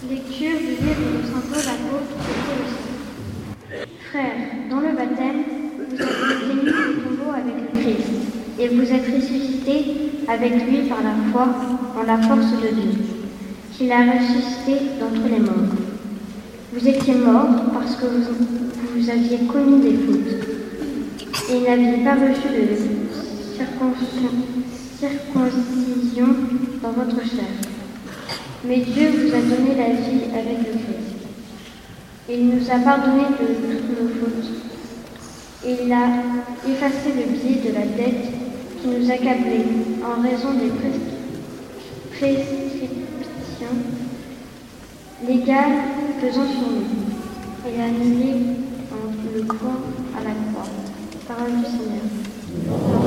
Lecture du livre de saint Paul apôtre aux Colossiens. Frères, dans le baptême, vous avez été mis au tombeau avec le Christ, et vous êtes ressuscités avec lui par la foi en la force de Dieu, qui l'a ressuscité d'entre les morts. Vous étiez morts parce que vous aviez commis des fautes, et n'aviez pas reçu de circoncision dans votre chair. Mais Dieu vous a donné la vie avec le Christ. Il nous a pardonné de toutes nos fautes. Et il a effacé le biais de la dette qui nous accablait en raison des prescriptions légales pesant sur nous. Et a annulé le point à la croix. Parole du Seigneur.